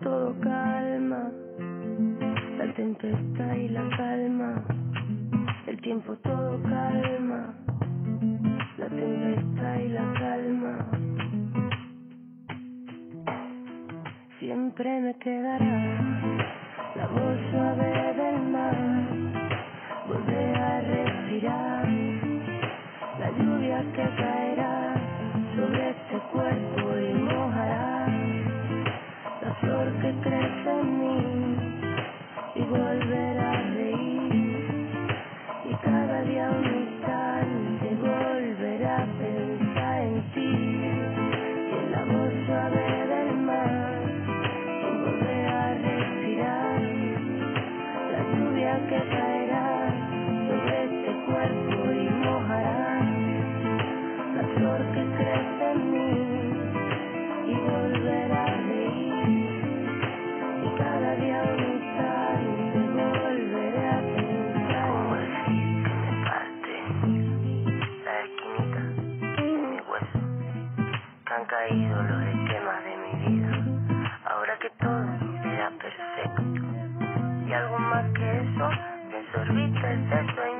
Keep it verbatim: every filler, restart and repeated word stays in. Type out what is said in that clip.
todo calma, la tempestad y la calma. El tiempo todo calma, la tempestad y la calma. Siempre me quedará la voz suave del mar, volver a respirar la lluvia que caerá sobre este cuerpo y mojará la flor que crece en mí y volverá a reír, y cada día un instante volverá a pensar en ti y en la voz suave del mar, y volver a respirar la lluvia que caerá sobre este cuerpo y mojará la flor que crece en mí y volverá a reír, y cada día un instante volveré a pensar. ¿Cómo decir que me parte la esquinita de mi hueso, que han caído los esquemas de mi vida, ahora que todo era perfecto? Y algo más que eso, me sorbita el sexo